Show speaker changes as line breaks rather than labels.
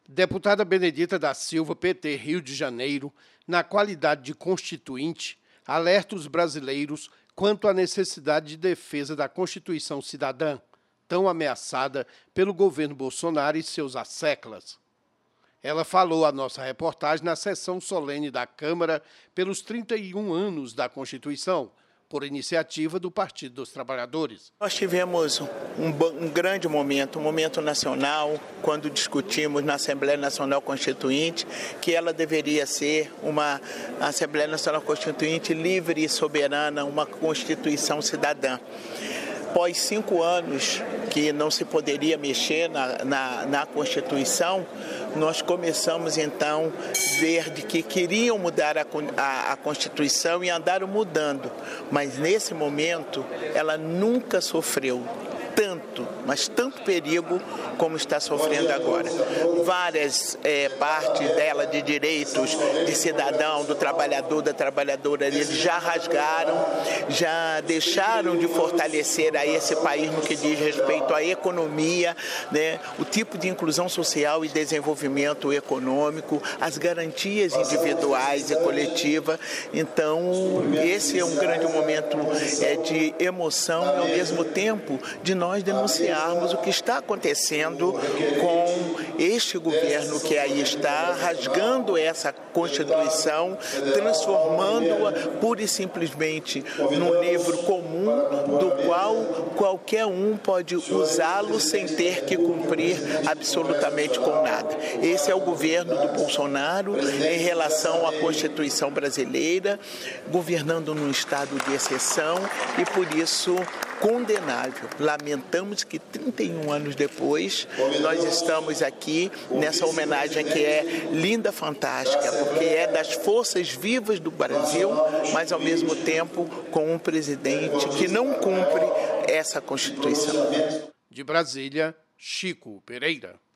Deputada Benedita da Silva, PT, Rio de Janeiro, na qualidade de constituinte, alerta os brasileiros quanto à necessidade de defesa da Constituição Cidadã, tão ameaçada pelo governo Bolsonaro e seus asseclas. Ela falou à nossa reportagem na sessão solene da Câmara pelos 31 anos da Constituição, por iniciativa do Partido dos Trabalhadores.
Nós tivemos um grande momento, um momento nacional, quando discutimos na Assembleia Nacional Constituinte que ela deveria ser uma Assembleia Nacional Constituinte livre e soberana, uma Constituição cidadã. Após 5 anos que não se poderia mexer na Constituição, nós começamos então a ver de que queriam mudar a Constituição e andaram mudando, mas nesse momento ela nunca sofreu tanto, mas tanto perigo como está sofrendo agora. Várias partes dela de direitos de cidadão, do trabalhador, da trabalhadora, eles já rasgaram, já deixaram de fortalecer a esse país no que diz respeito à economia, né, o tipo de inclusão social e desenvolvimento econômico, as garantias individuais e coletivas. Então, esse é um grande momento de emoção e, ao mesmo tempo, de nós denunciarmos o que está acontecendo com este governo que aí está, rasgando essa Constituição, transformando-a pura e simplesmente num livro comum, do qual qualquer um pode usá-lo sem ter que cumprir absolutamente com nada. Esse é o governo do Bolsonaro em relação à Constituição brasileira, governando num estado de exceção e, por isso, condenável. Lamentamos que 31 anos depois nós estamos aqui nessa homenagem que é linda, fantástica, porque é das forças vivas do Brasil, mas ao mesmo tempo com um presidente que não cumpre essa Constituição.
De Brasília, Chico Pereira.